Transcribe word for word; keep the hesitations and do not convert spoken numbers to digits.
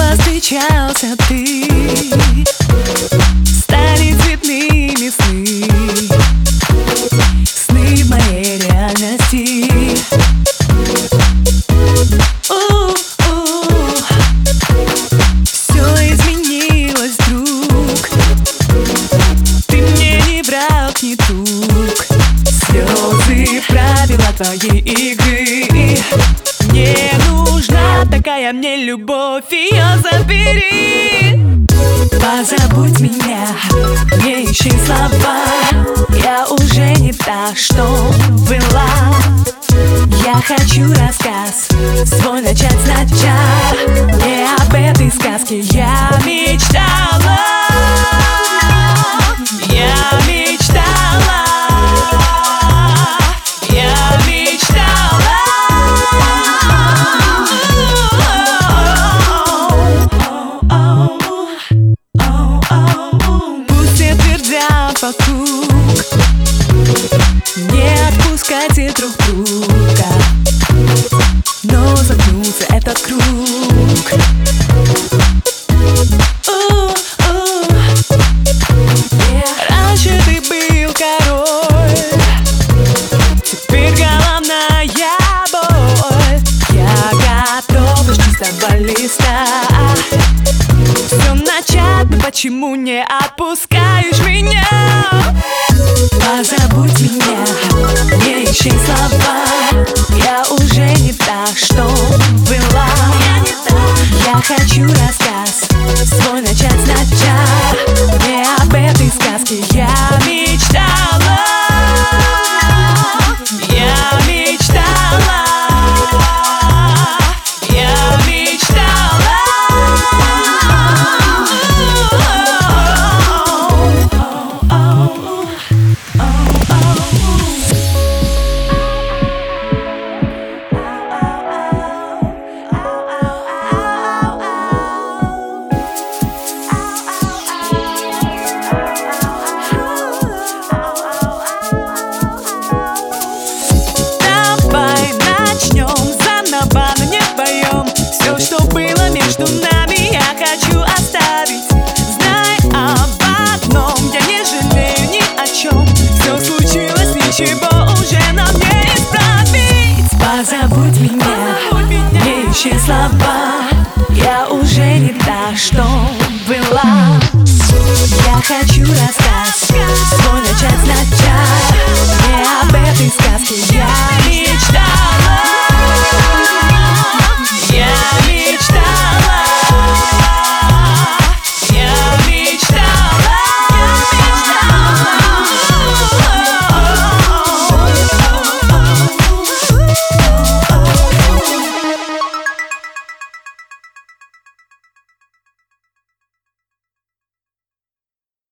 повстречался ты, стали цветными сны, сны в моей реальности. У-у-у. Все изменилось вдруг, ты мне не враг, не друг. Слезы правила твоей игры. Мне нужна такая мне любовь, ее забери. Позабудь меня, не ищи слова, я уже не та, что была. Я хочу рассказ свой начать сначала. Не об этой сказке я мечтала. Я мечтала. Я мечтала. Пусть все твердят вокруг, не отпускайте друг друга, но замкнулся этот круг. У-у. Раньше ты был король, теперь головная боль. Я готова с чистого листа все начать, но почему не отпускаешь меня? Позабудь меня, не ищи слова, я уже не та, что была. Я хочу рассказ свой начать сначала. Не об этой сказке я мечтала. Я мечтала. Я мечтала. Между нами я хочу оставить. Знай об одном, я не жалею ни о чем. Все случилось, ничего уже нам не исправить. Позабудь меня, не ищи слова, я уже не та, что была. Я хочу рассказ свой начать сначала. Не об этой сказке я